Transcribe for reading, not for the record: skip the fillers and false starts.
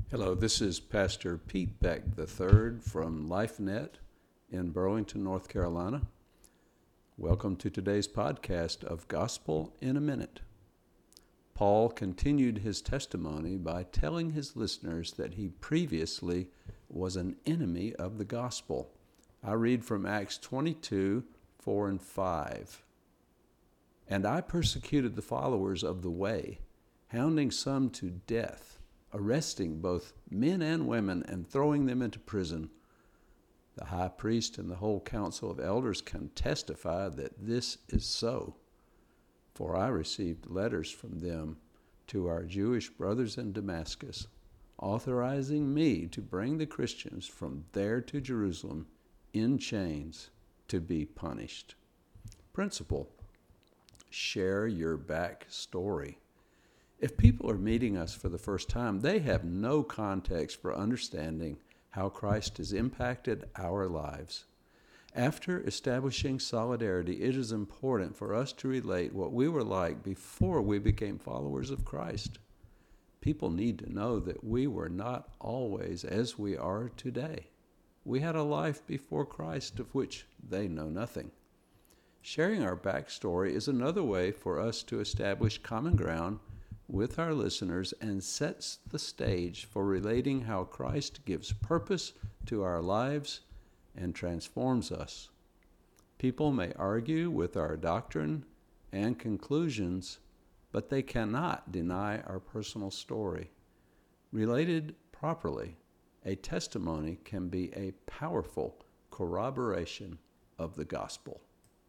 Hello, this is Pastor Pete Beck III from LifeNet in Burlington, North Carolina. Welcome to today's podcast of Gospel in a Minute. Paul continued his testimony by telling his listeners that he previously was an enemy of the gospel. I read from Acts 22, 4 and 5. And I persecuted the followers of the way, hounding some to death, arresting both men and women and throwing them into prison. The high priest and the whole council of elders can testify that this is so. For I received letters from them to our Jewish brothers in Damascus, authorizing me to bring the Christians from there to Jerusalem in chains to be punished. Principle: share your back story. If people are meeting us for the first time, they have no context for understanding how Christ has impacted our lives. After establishing solidarity, it is important for us to relate what we were like before we became followers of Christ. People need to know that we were not always as we are today. We had a life before Christ of which they know nothing. Sharing our backstory is another way for us to establish common ground with our listeners and sets the stage for relating how Christ gives purpose to our lives and transforms us. People may argue with our doctrine and conclusions, but they cannot deny our personal story. Related properly, a testimony can be a powerful corroboration of the gospel.